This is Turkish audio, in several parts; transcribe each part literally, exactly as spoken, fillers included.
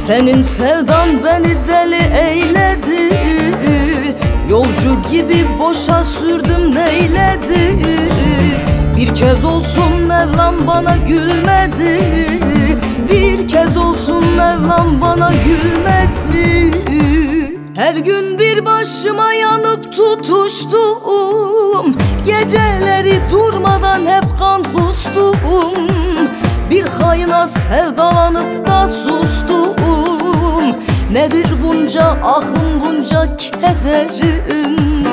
Senin sevdan beni deli eyledi, yolcu gibi boşa sürdüm neyledi. Bir kez olsun Mevlam bana gülmedi, bir kez olsun Mevlam bana gülmedi. Her gün bir başıma yanıp tutuştum, geceleri durmadan hep kan kustum. Bir hayına sevdalanıp da sustum. Nedir bunca ahım, bunca kederim?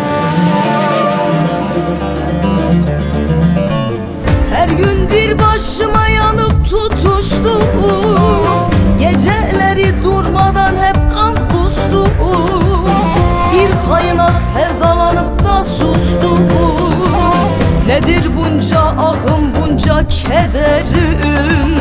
Her gün bir başıma yanıp tutuştum, geceleri durmadan hep kan kustum. Bir hayına sevdalanıp da sustum. Nedir bunca ahım, bunca kederim?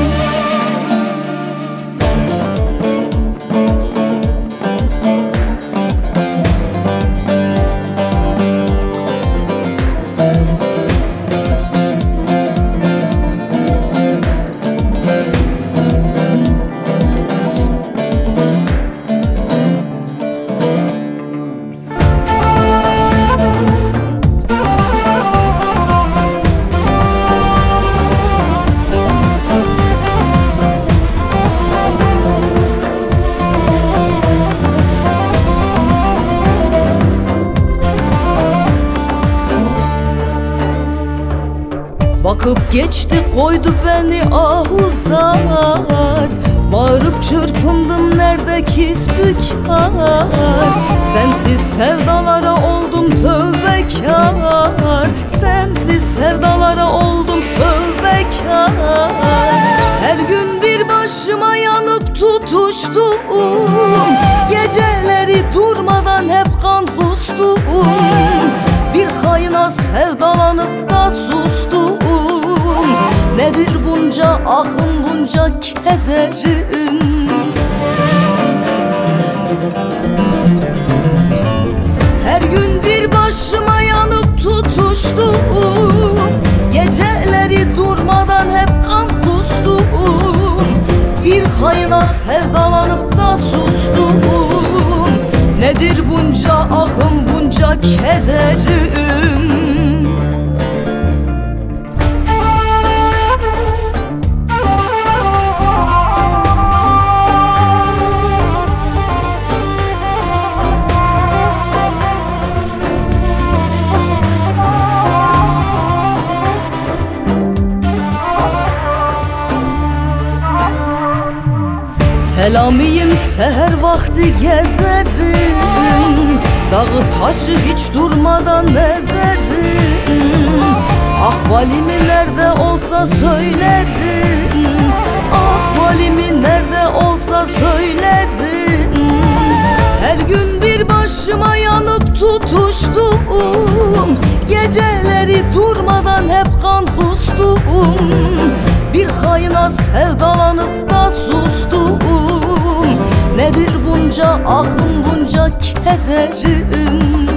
Bakıp geçti koydu beni ahuzar, bağırıp çırpındım nerede kisbükar. Sensiz sevdalara oldum tövbekar, sensiz sevdalara oldum tövbekar. Her gün bir başıma yanıp tutuştum, geceleri durmadan hep kan kustum. Bir hayına sevdalanıp da sustum. Nedir bunca ahım, bunca kederim? Her gün bir başıma yanıp tutuştum, geceleri durmadan hep kan kustum. Bir hayına sevdalanıp da sustum. Nedir bunca ahım, bunca kederim? Selamiyim seher vakti gezerim, dağı taşı hiç durmadan ezerim. Ahvalimi nerede olsa söylerim, ahvalimi nerede olsa söylerim. Her gün bir başıma yanıp tutuştum, geceleri durmadan hep kan kustum. Bir hayına sevdalanıp da sustum. Nedir bunca ahım, bunca kederim?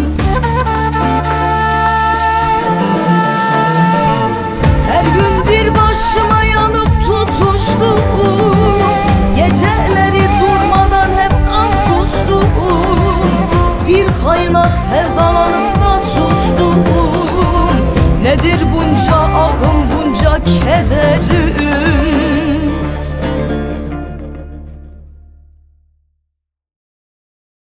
Her gün bir başıma yanıp tutuştum, geceleri durmadan hep kan kustum. Bir hayına sevdalanıp da sustum. Nedir bunca ahım, bunca kederim?